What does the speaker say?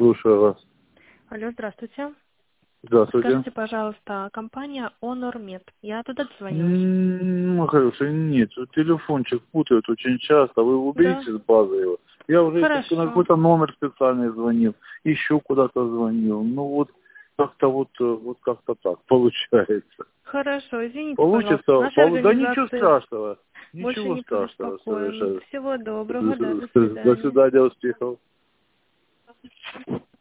Слушаю вас. Алло, здравствуйте. Здравствуйте. Скажите, пожалуйста, компания HonorMed. Я туда дозвонилась. Хорошо, нет, телефончик путают очень часто. Вы Да. уберите с базы его. Я уже на Хорошо. какой-то номер специальный звонил, еще куда-то звонил. Ну вот как-то так получается. Хорошо, извините, пожалуйста. Получится? Нашей Да ничего организации страшного. больше Ничего не страшного побеспокоим. совершенно. Всего доброго, да, до До свидания. свидания, успехов.